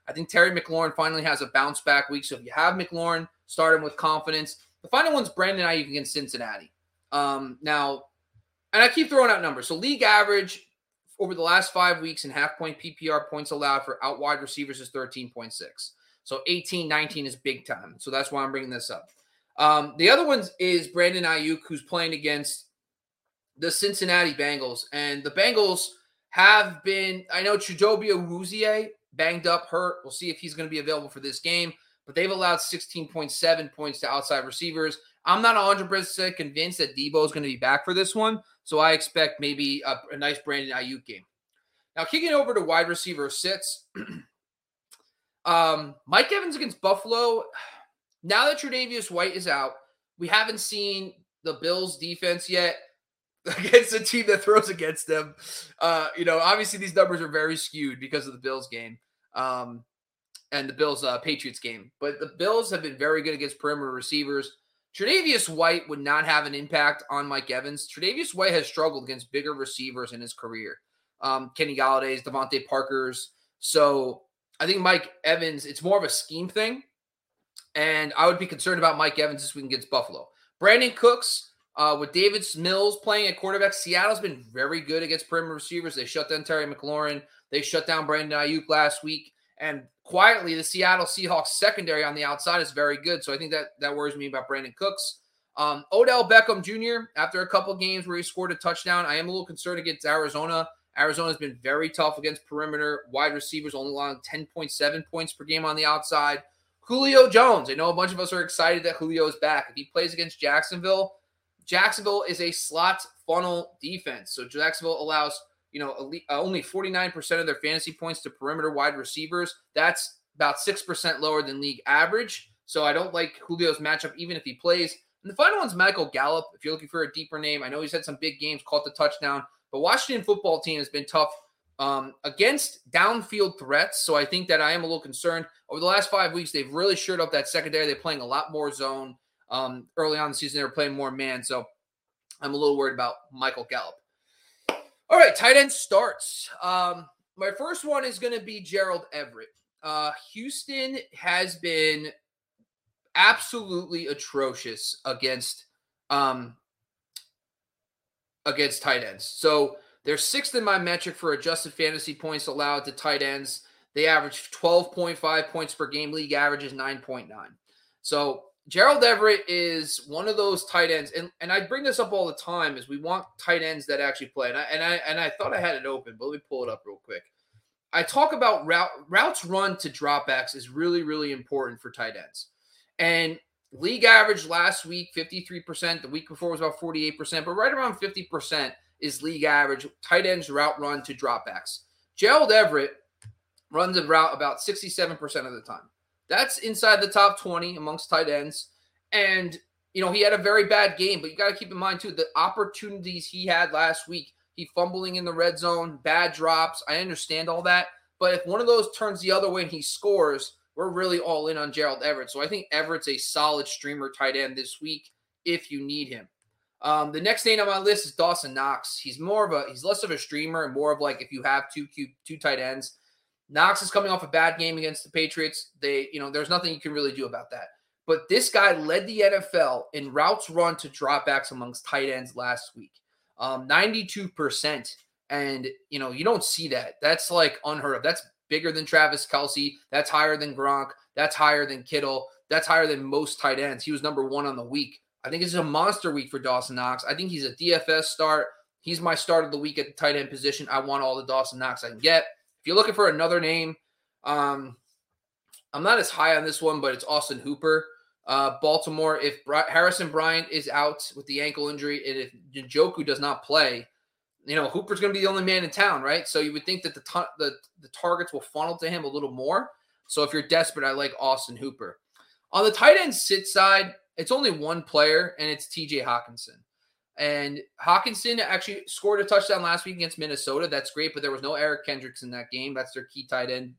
I think Terry McLaurin finally has a bounce back week. So if you have McLaurin, start him with confidence. The final one's Brandon Ayuk against Cincinnati. Now, and I keep throwing out numbers. So league average over the last 5 weeks in half-point PPR points allowed for out wide receivers is 13.6. So 18, 19 is big time. So that's why I'm bringing this up. The other one is Brandon Ayuk, who's playing against the Cincinnati Bengals. And the Bengals have been, I know Chidobe Awuzie banged up, hurt. We'll see if he's going to be available for this game. But they've allowed 16.7 points to outside receivers. I'm not 100% convinced that Debo is going to be back for this one. So I expect maybe a nice Brandon Ayuk game. Now, kicking over to wide receiver sits. Mike Evans against Buffalo. Now that Tre'Davious White is out, we haven't seen the Bills defense yet against a team that throws against them. Obviously these numbers are very skewed because of the Bills game and the Bills Patriots game. But the Bills have been very good against perimeter receivers. Tre'Davious White would not have an impact on Mike Evans. Tre'Davious White has struggled against bigger receivers in his career. Kenny Galladay's, Devontae Parker's. So I think Mike Evans, it's more of a scheme thing. And I would be concerned about Mike Evans this week against Buffalo. Brandon Cooks, with David Mills playing at quarterback, Seattle's been very good against perimeter receivers. They shut down Terry McLaurin. They shut down Brandon Ayuk last week. And quietly, the Seattle Seahawks secondary on the outside is very good. So I think that worries me about Brandon Cooks. Odell Beckham Jr., after a couple games where he scored a touchdown, I am a little concerned against Arizona. Arizona's been very tough against perimeter wide receivers, only allowing 10.7 points per game on the outside. Julio Jones. I know a bunch of us are excited that Julio is back. If he plays against Jacksonville is a slot funnel defense. So Jacksonville allows, only 49% of their fantasy points to perimeter wide receivers. That's about 6% lower than league average. So I don't like Julio's matchup, even if he plays. And the final one's Michael Gallup. If you're looking for a deeper name, I know he's had some big games, caught the touchdown, but Washington football team has been tough against downfield threats. So I think that I am a little concerned. Over the last 5 weeks, they've really shored up that secondary. They're playing a lot more zone. Early on in the season, they were playing more man. So I'm a little worried about Michael Gallup. All right, tight end starts. My first one is going to be Gerald Everett. Houston has been absolutely atrocious against tight ends. So they're sixth in my metric for adjusted fantasy points allowed to tight ends. They average 12.5 points per game. League average is 9.9. So Gerald Everett is one of those tight ends, and I bring this up all the time, is we want tight ends that actually play. And I thought I had it open, but let me pull it up real quick. I talk about routes run to dropbacks is really, really important for tight ends. And league average last week, 53%. The week before was about 48%, but right around 50% is league average tight ends route run to dropbacks. Gerald Everett runs a route about 67% of the time. That's inside the top 20 amongst tight ends. And, he had a very bad game, but you got to keep in mind, too, the opportunities he had last week, he fumbling in the red zone, bad drops. I understand all that. But if one of those turns the other way and he scores, we're really all in on Gerald Everett. So I think Everett's a solid streamer tight end this week if you need him. The next name on my list is Dawson Knox. He's less of a streamer and more of like if you have two tight ends. Knox is coming off a bad game against the Patriots. There's nothing you can really do about that. But this guy led the NFL in routes run to dropbacks amongst tight ends last week. 92%. And, you don't see that. That's like unheard of. That's bigger than Travis Kelce. That's higher than Gronk. That's higher than Kittle. That's higher than most tight ends. He was number one on the week. I think this is a monster week for Dawson Knox. I think he's a DFS start. He's my start of the week at the tight end position. I want all the Dawson Knox I can get. If you're looking for another name, I'm not as high on this one, but it's Austin Hooper. Baltimore, if Harrison Bryant is out with the ankle injury, and if Njoku does not play, Hooper's going to be the only man in town, right? So you would think that the targets will funnel to him a little more. So if you're desperate, I like Austin Hooper. On the tight end sit side, it's only one player, and it's TJ Hawkinson. And Hawkinson actually scored a touchdown last week against Minnesota. That's great, but there was no Eric Kendricks in that game. That's their key tight end,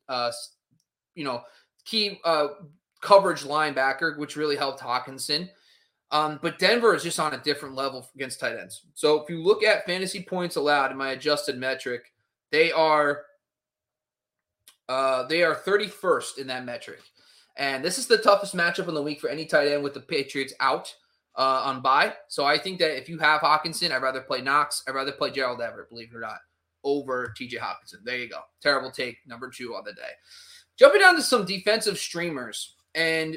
key coverage linebacker, which really helped Hawkinson. But Denver is just on a different level against tight ends. So if you look at fantasy points allowed in my adjusted metric, they are They are 31st in that metric. And this is the toughest matchup in the week for any tight end with the Patriots out on bye. So I think that if you have Hockenson, I'd rather play Knox. I'd rather play Gerald Everett, believe it or not, over TJ Hockenson. There you go. Terrible take, number 2 on the day. Jumping down to some defensive streamers. And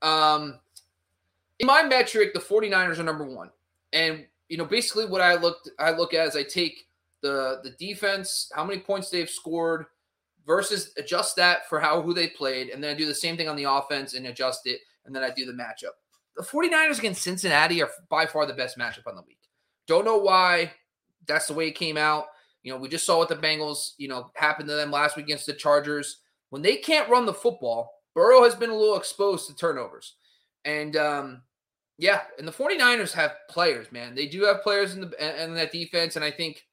in my metric, the 49ers are number 1. And, basically what I look at is I take the defense, how many points they've scored, versus adjust that for who they played, and then I do the same thing on the offense and adjust it, and then I do the matchup. The 49ers against Cincinnati are by far the best matchup on the week. Don't know why. That's the way it came out. We just saw what the Bengals, happened to them last week against the Chargers. When they can't run the football, Burrow has been a little exposed to turnovers. And, and the 49ers have players, man. They do have players in that defense, and I think,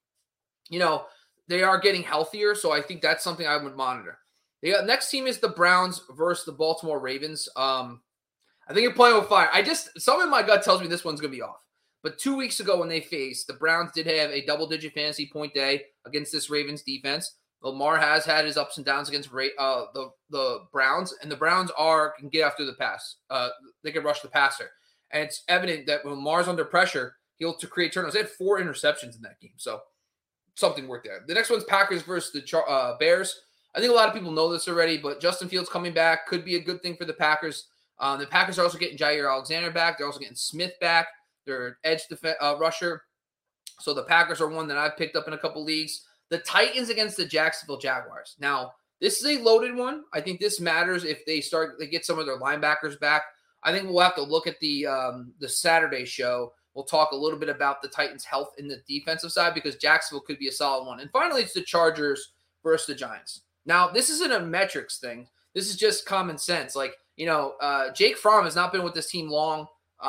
they are getting healthier, so I think that's something I would monitor. The next team is the Browns versus the Baltimore Ravens. I think you're playing with fire. Something in my gut tells me this one's going to be off. But 2 weeks ago when they faced, the Browns did have a double-digit fantasy point day against this Ravens defense. Lamar has had his ups and downs against the Browns, and the Browns can get after the pass. They can rush the passer. And it's evident that when Lamar's under pressure, he'll create turnovers. They had 4 interceptions in that game, so something worked there. The next one's Packers versus the Bears. I think a lot of people know this already, but Justin Fields coming back could be a good thing for the Packers. The Packers are also getting Jair Alexander back. They're also getting Smith back, their edge rusher. So the Packers are one that I've picked up in a couple leagues. The Titans against the Jacksonville Jaguars. Now, this is a loaded one. I think this matters if they get some of their linebackers back. I think we'll have to look at the Saturday show. We'll talk a little bit about the Titans' health in the defensive side because Jacksonville could be a solid one. And finally, it's the Chargers versus the Giants. Now, this isn't a metrics thing. This is just common sense. Jake Fromm has not been with this team long,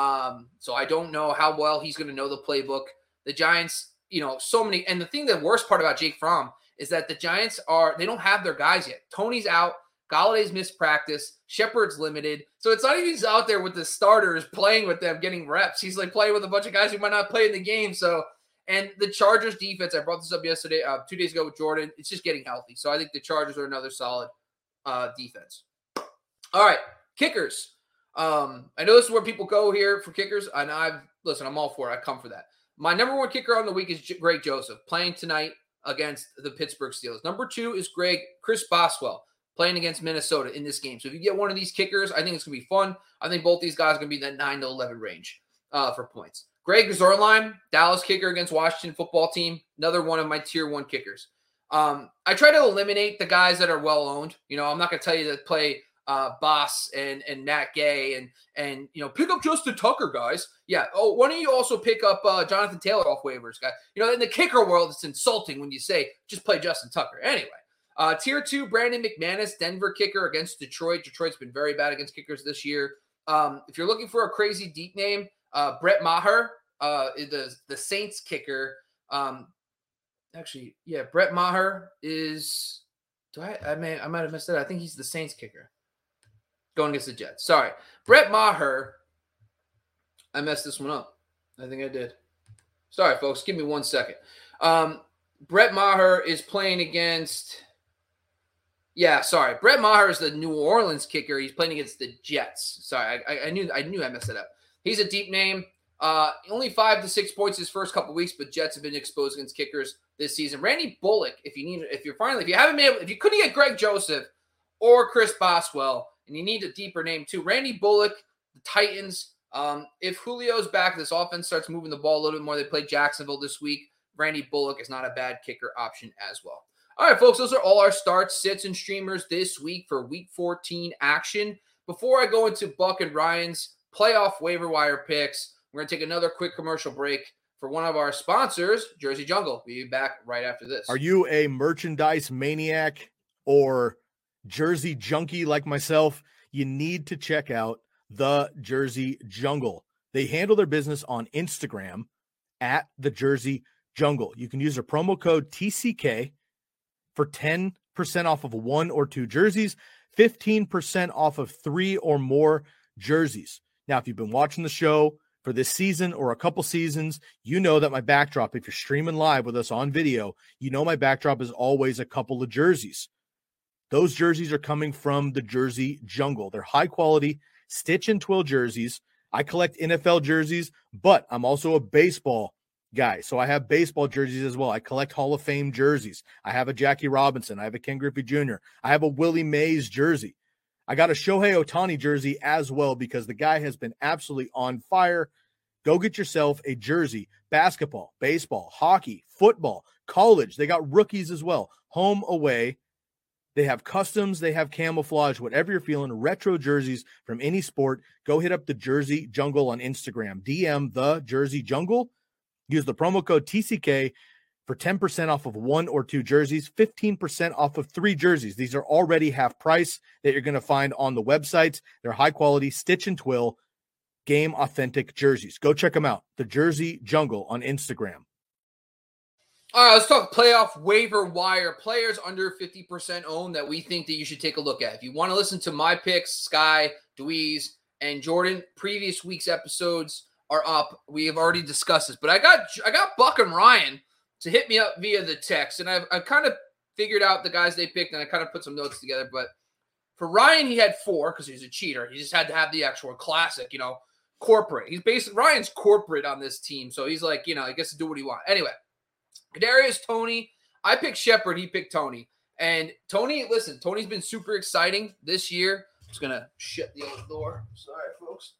so I don't know how well he's going to know the playbook. The Giants, so many. And the worst part about Jake Fromm is that the Giants they don't have their guys yet. Tony's out. Galladay's missed practice. Shepard's limited. So it's not even he's out there with the starters playing with them, getting reps. He's playing with a bunch of guys who might not play in the game. So, and the Chargers defense, I brought this up yesterday, 2 days ago with Jordan. It's just getting healthy. So I think the Chargers are another solid defense. All right, kickers. I know this is where people go here for kickers, and I'm all for it. I come for that. My number 1 kicker on the week is Greg Joseph, playing tonight against the Pittsburgh Steelers. Number 2 is Chris Boswell, playing against Minnesota in this game. So if you get one of these kickers, I think it's going to be fun. I think both these guys are going to be in that 9 to 11 range for points. Greg Zuerlein, Dallas kicker against Washington football team, another one of my tier 1 kickers. I try to eliminate the guys that are well-owned. I'm not going to tell you to play Boss and Nat Gay and pick up Justin Tucker, guys. Yeah. Oh, why don't you also pick up Jonathan Taylor off waivers, guys? In the kicker world, it's insulting when you say just play Justin Tucker. Anyway. Tier 2, Brandon McManus, Denver kicker against Detroit. Detroit's been very bad against kickers this year. If you're looking for a crazy deep name, Brett Maher, the Saints kicker. Brett Maher is. I might have missed that. I think he's the Saints kicker going against the Jets. Sorry, Brett Maher. I messed this one up. I think I did. Sorry, folks. Give me 1 second. Brett Maher is playing against. Yeah, sorry. Brett Maher is the New Orleans kicker. He's playing against the Jets. Sorry, I knew I messed it up. He's a deep name. Only 5 to 6 points his first couple weeks, but Jets have been exposed against kickers this season. Randy Bullock, if you couldn't get Greg Joseph or Chris Boswell, and you need a deeper name too, Randy Bullock, the Titans. If Julio's back, this offense starts moving the ball a little bit more. They play Jacksonville this week. Randy Bullock is not a bad kicker option as well. All right, folks, those are all our starts, sits, and streamers this week for Week 14 action. Before I go into Buck and Ryan's playoff waiver wire picks, we're going to take another quick commercial break for one of our sponsors, Jersey Jungle. We'll be back right after this. Are you a merchandise maniac or jersey junkie like myself? You need to check out the Jersey Jungle. They handle their business on Instagram at the Jersey Jungle. You can use their promo code TCK for 10% off of 1 or 2 jerseys, 15% off of 3 or more jerseys. Now, if you've been watching the show for this season or a couple seasons, you know that my backdrop, if you're streaming live with us on video, you know my backdrop is always a couple of jerseys. Those jerseys are coming from the Jersey Jungle. They're high quality stitch and twill jerseys. I collect NFL jerseys, but I'm also a baseball guy. So I have baseball jerseys as well. I collect Hall of Fame jerseys. I have a Jackie Robinson. I have a Ken Griffey Jr. I have a Willie Mays jersey. I got a Shohei Ohtani jersey as well because the guy has been absolutely on fire. Go get yourself a jersey. Basketball, baseball, hockey, football, college. They got rookies as well. Home, away. They have customs. They have camouflage. Whatever you're feeling, retro jerseys from any sport. Go hit up the Jersey Jungle on Instagram. DM the Jersey Jungle. Use the promo code TCK for 10% off of 1 or 2 jerseys, 15% off of 3 jerseys. These are already half price that you're going to find on the websites. They're high quality, stitch and twill, game authentic jerseys. Go check them out. The Jersey Jungle on Instagram. All right, let's talk playoff waiver wire players under 50% owned that we think that you should take a look at. If you want to listen to my picks, Sky, Dweez, and Jordan, previous week's episodes are up. We have already discussed this, but I got Buck and Ryan to hit me up via the text, and I've kind of figured out the guys they picked, and I kind of put some notes together. But for Ryan, he had 4 because he's a cheater. He just had to have the actual classic, corporate. He's basically Ryan's corporate on this team, so he's like, he gets to do what he wants. Anyway, Kadarius Toney. I picked Shepard. He picked Toney. And Toney, listen, Toney's been super exciting this year. I'm just gonna shut the old door. Sorry, folks.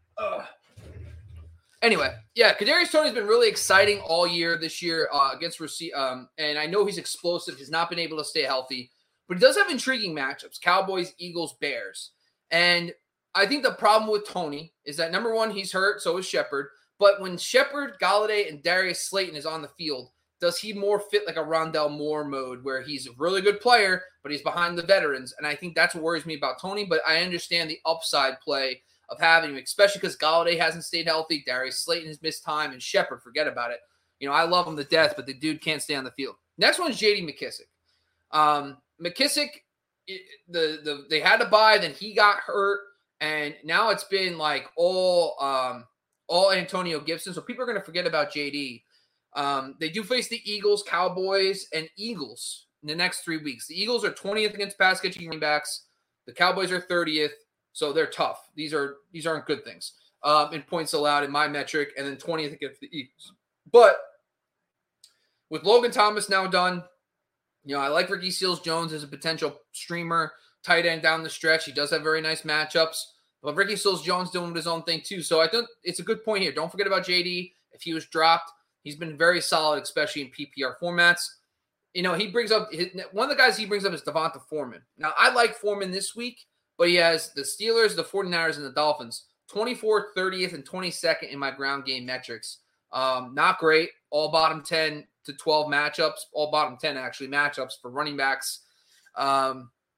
Anyway, yeah, Kadarius Toney's been really exciting all year this year against and I know he's explosive. He's not been able to stay healthy, but he does have intriguing matchups: Cowboys, Eagles, Bears. And I think the problem with Toney is that, number one, he's hurt, so is Shepard. But when Shepard, Golladay, and Darius Slayton is on the field, does he more fit like a Rondell Moore mode where he's a really good player, but he's behind the veterans? And I think that's what worries me about Toney, but I understand the upside play of having him, especially because Golladay hasn't stayed healthy, Darius Slayton has missed time, and Shepard, forget about it. I love him to death, but the dude can't stay on the field. Next one's J.D. McKissic. McKissic, they had to buy, then he got hurt, and now it's been like all Antonio Gibson, so people are going to forget about J.D. They do face the Eagles, Cowboys, and Eagles in the next 3 weeks. The Eagles are 20th against pass catching running backs. The Cowboys are 30th. So they're tough. These aren't good things in points allowed in my metric, and then 20th against the Eagles. But with Logan Thomas now done, I like Ricky Seals-Jones as a potential streamer, tight end down the stretch. He does have very nice matchups. But Ricky Seals-Jones doing his own thing too. So I think it's a good point here. Don't forget about JD. If he was dropped, he's been very solid, especially in PPR formats. He brings up one of the guys he brings up is Devonta Foreman. Now, I like Foreman this week, but he has the Steelers, the 49ers, and the Dolphins, 24th, 30th, and 22nd in my ground game metrics. Not great. All bottom 10 to 12 matchups. All bottom 10, actually, matchups for running backs. I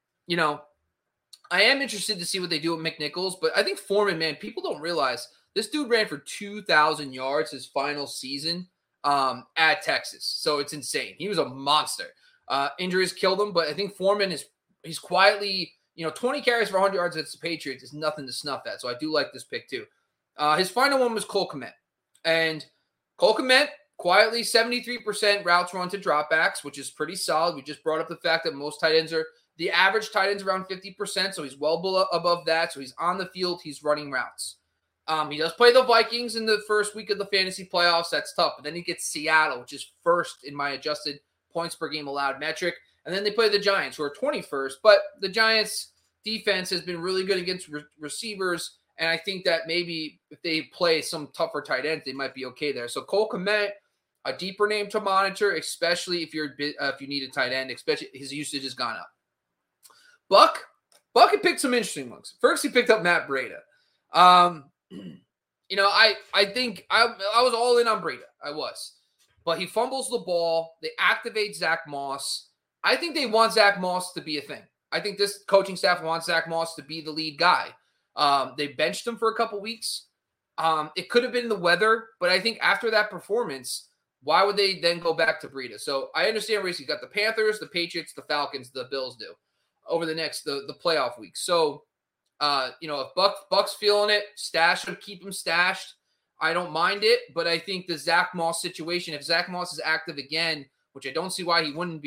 am interested to see what they do with McNichols, but I think Foreman, man, people don't realize this dude ran for 2,000 yards his final season at Texas. So it's insane. He was a monster. Injuries killed him, but I think Foreman he's quietly – 20 carries for 100 yards against the Patriots is nothing to snuff at. So I do like this pick too. His final one was Cole Kmet. And Cole Kmet, quietly 73% routes run to dropbacks, which is pretty solid. We just brought up the fact that most tight ends the average tight end's around 50%. So he's well above that. So he's on the field. He's running routes. He does play the Vikings in the first week of the fantasy playoffs. That's tough. But then he gets Seattle, which is first in my adjusted points per game allowed metric. And then they play the Giants, who are 21st. But the Giants' defense has been really good against receivers. And I think that maybe if they play some tougher tight ends, they might be okay there. So Cole Kmet, a deeper name to monitor, especially if you need a tight end, especially his usage has gone up. Buck had picked some interesting ones. First, he picked up Matt Breida. I think I was all in on Breida. I was. But he fumbles the ball. They activate Zach Moss. I think they want Zach Moss to be a thing. I think this coaching staff wants Zach Moss to be the lead guy. They benched him for a couple weeks. It could have been the weather, but I think after that performance, why would they then go back to Breida? So I understand, Reese, you got the Panthers, the Patriots, the Falcons, the Bills do over the next the playoff week. So if Buck's feeling it, stash would keep him stashed. I don't mind it, but I think the Zach Moss situation, if Zach Moss is active again, which I don't see why he wouldn't be,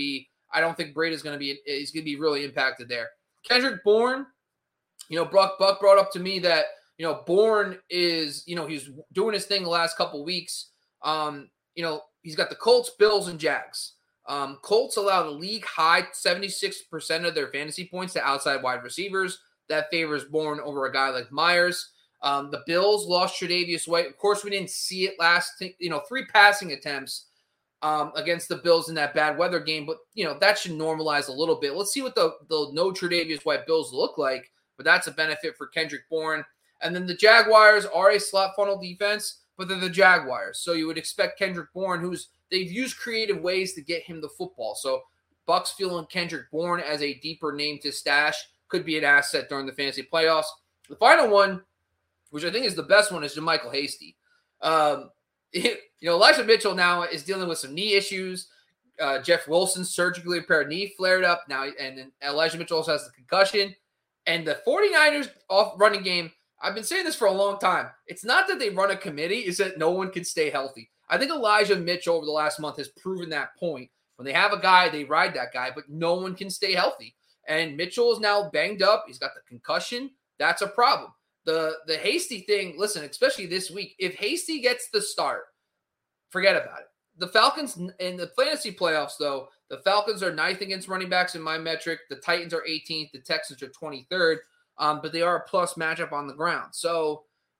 I don't think Breida is going to be really impacted there. Kendrick Bourne, Buck brought up to me that, Bourne is, he's doing his thing the last couple weeks. He's got the Colts, Bills, and Jags. Colts allowed a league high 76% of their fantasy points to outside wide receivers. That favors Bourne over a guy like Myers. The Bills lost Tre'Davious White. Of course, we didn't see it last, 3 passing attempts against the Bills in that bad weather game, but that should normalize a little bit. Let's see what the no Tre'Davious White Bills look like, but that's a benefit for Kendrick Bourne. And then the Jaguars are a slot funnel defense, but they're the Jaguars. So you would expect Kendrick Bourne, they've used creative ways to get him the football. So Bucks feeling Kendrick Bourne as a deeper name to stash could be an asset during the fantasy playoffs. The final one, which I think is the best one, is JaMycal Hasty. Elijah Mitchell now is dealing with some knee issues. Jeff Wilson's surgically repaired knee flared up now, and then Elijah Mitchell also has the concussion. And the 49ers off running game, I've been saying this for a long time. It's not that they run a committee, it's that no one can stay healthy. I think Elijah Mitchell over the last month has proven that point. When they have a guy, they ride that guy, but no one can stay healthy. And Mitchell is now banged up. He's got the concussion. That's a problem. The Hasty thing, listen, especially this week, if Hasty gets the start, forget about it. The Falcons in the fantasy playoffs, though, the Falcons are 9th against running backs in my metric. The Titans are 18th. The Texans are 23rd. But they are a plus matchup on the ground. So,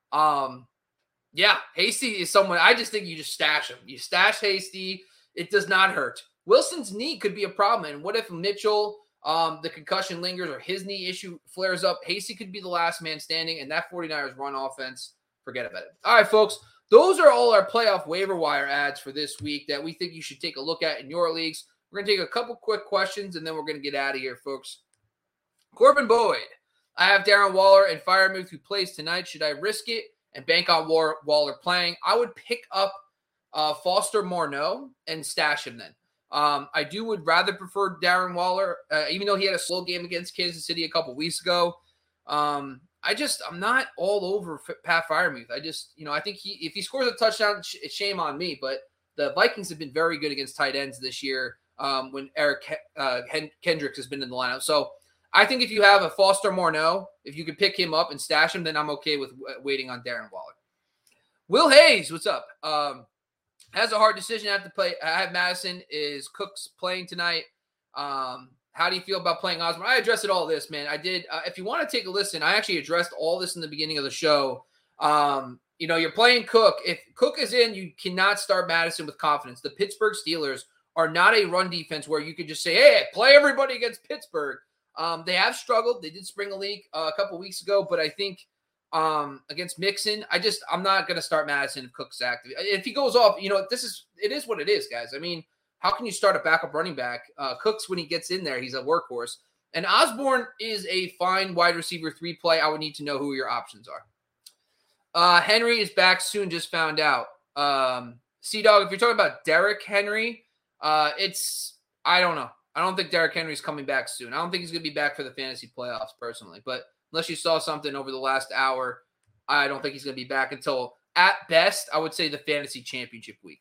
Hasty is someone, I just think you just stash him. You stash Hasty. It does not hurt. Wilson's knee could be a problem. And what if Mitchell, the concussion lingers or his knee issue flares up? Hasty could be the last man standing, and that 49ers run offense, forget about it. All right, folks. Those are all our playoff waiver wire ads for this week that we think you should take a look at in your leagues. We're going to take a couple quick questions, and then we're going to get out of here, folks. Corbin Boyd. I have Darren Waller and Freiermuth who plays tonight. Should I risk it and bank on Waller playing? I would pick up Foster Morneau and stash him then. I would rather prefer Darren Waller, even though he had a slow game against Kansas City a couple weeks ago. I'm not all over Pat Freiermuth. I think if he scores a touchdown, it's shame on me. But the Vikings have been very good against tight ends this year when Eric Kendricks has been in the lineup. So I think if you have a Foster Morneau, if you could pick him up and stash him, then I'm okay with waiting on Darren Waller. Will Hayes, what's up? Has a hard decision. I have to play. I have Madison. Is Cooks playing tonight? How do you feel about playing Osborne? I addressed all this, man. I did. If you want to take a listen, I actually addressed all this in the beginning of the show. You're playing Cook. If Cook is in, you cannot start Madison with confidence. The Pittsburgh Steelers are not a run defense where you could just say, hey, play everybody against Pittsburgh. They have struggled. They did spring a leak a couple weeks ago, but I think against Mixon, I'm not going to start Madison if Cook's active. If he goes off, it is what it is, guys. I mean, how can you start a backup running back? Cooks, when he gets in there, he's a workhorse. And Osborne is a fine wide receiver 3 play. I would need to know who your options are. Henry is back soon, just found out. C-Dog, if you're talking about Derrick Henry, I don't know. I don't think Derrick Henry's coming back soon. I don't think he's going to be back for the fantasy playoffs personally. But unless you saw something over the last hour, I don't think he's going to be back until, at best, I would say the fantasy championship week.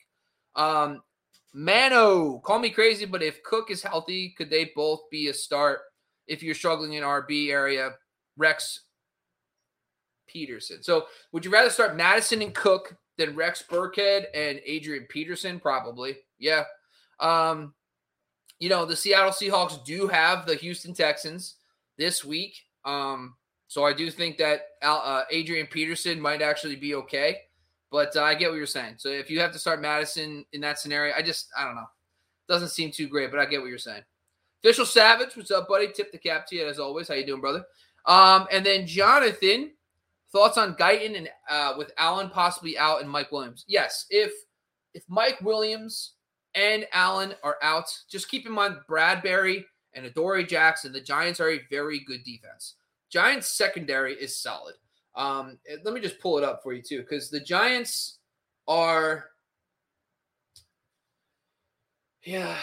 Mano, call me crazy, but if Cook is healthy, could they both be a start if you're struggling in RB area? Rex Peterson. So would you rather start Madison and Cook than Rex Burkhead and Adrian Peterson? Probably. Yeah. The Seattle Seahawks do have the Houston Texans this week. So I do think that Adrian Peterson might actually be okay. But I get what you're saying. So if you have to start Madison in that scenario, I don't know. Doesn't seem too great, but I get what you're saying. Official Savage, what's up, buddy? Tip the cap to you as always. How you doing, brother? And then Jonathan, thoughts on Guyton and with Allen possibly out and Mike Williams. Yes, if Mike Williams and Allen are out, just keep in mind Bradbury and Adoree Jackson. The Giants are a very good defense. Giants secondary is solid. Let me just pull it up for you too, because the Giants are, Now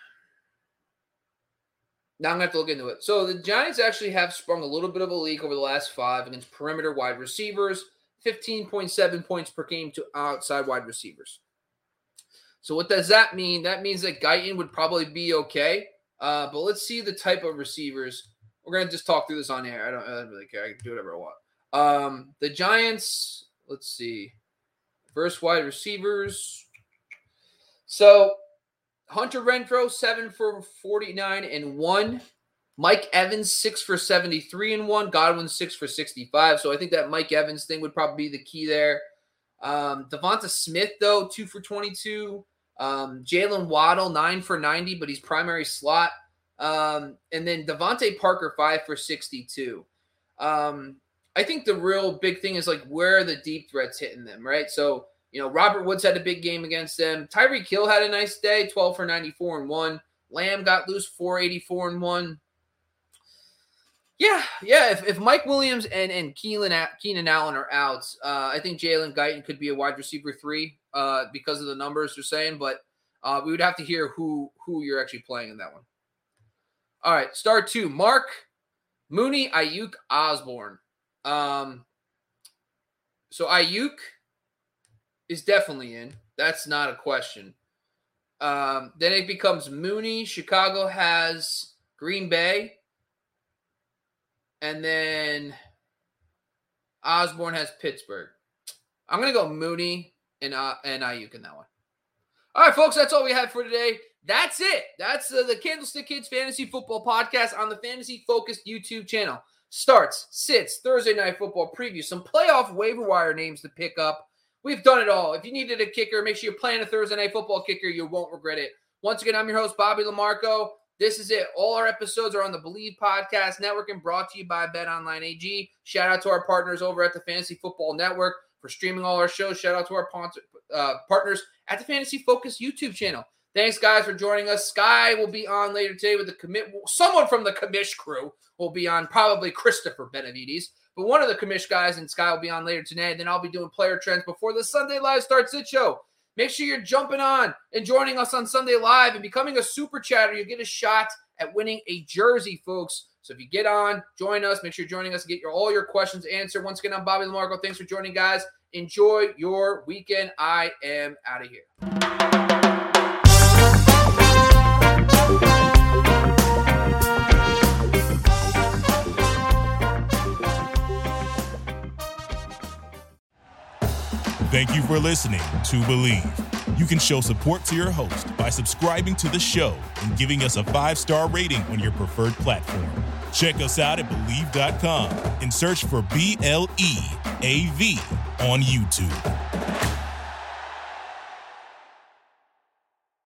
I'm going to have to look into it. So the Giants actually have sprung a little bit of a leak over the last 5 against perimeter wide receivers, 15.7 points per game to outside wide receivers. So what does that mean? That means that Guyton would probably be okay. But let's see the type of receivers. We're going to just talk through this on air. I don't really care. I can do whatever I want. The Giants, let's see. First wide receivers. So Hunter Renfrow, 7 for 49 and 1. Mike Evans, 6 for 73 and 1. Godwin, 6 for 65. So I think that Mike Evans thing would probably be the key there. Devonta Smith, though, 2 for 22. Jalen Waddle, 9 for 90, but he's primary slot. And then Devontae Parker, 5 for 62. I think the real big thing is like where are the deep threats hitting them, right? So, Robert Woods had a big game against them. Tyreek Hill had a nice day, 12 for 94 and 1. Lamb got loose, 484 and 1. Yeah. If Mike Williams and Keenan Allen are out, I think Jalen Guyton could be a wide receiver 3 because of the numbers they're saying. But we would have to hear who you're actually playing in that one. All right, start 2. Mark, Mooney, Ayuk, Osborne. So Ayuk is definitely in. That's not a question. Then it becomes Mooney. Chicago has Green Bay. And then Osborne has Pittsburgh. I'm going to go Mooney and Ayuk in that one. All right, folks, that's all we had for today. That's it. That's the Candlestick Kids Fantasy Football Podcast on the Fantasy Focused YouTube channel. Starts, sits, Thursday Night Football preview, some playoff waiver wire names to pick up. We've done it all. If you needed a kicker, make sure you're playing a Thursday Night Football kicker. You won't regret it. Once again, I'm your host, Bobby Lamarco. This is it. All our episodes are on the Believe Podcast Network and brought to you by BetOnline AG. Shout out to our partners over at the Fantasy Football Network for streaming all our shows. Shout out to our partners at the Fantasy Focus YouTube channel. Thanks, guys, for joining us. Sky will be on later today with someone from the Commish crew will be on, probably Christopher Benavides. But one of the Commish guys and Sky will be on later today. Then I'll be doing player trends before the Sunday Live Start Sit show. Make sure you're jumping on and joining us on Sunday Live and becoming a super chatter. You'll get a shot at winning a jersey, folks. So if you get on, join us. Make sure you're joining us and get all your questions answered. Once again, I'm Bobby Lamarco. Thanks for joining, guys. Enjoy your weekend. I am out of here. Thank you for listening to Believe. You can show support to your host by subscribing to the show and giving us a 5-star rating on your preferred platform. Check us out at Believe.com and search for BLEAV on YouTube.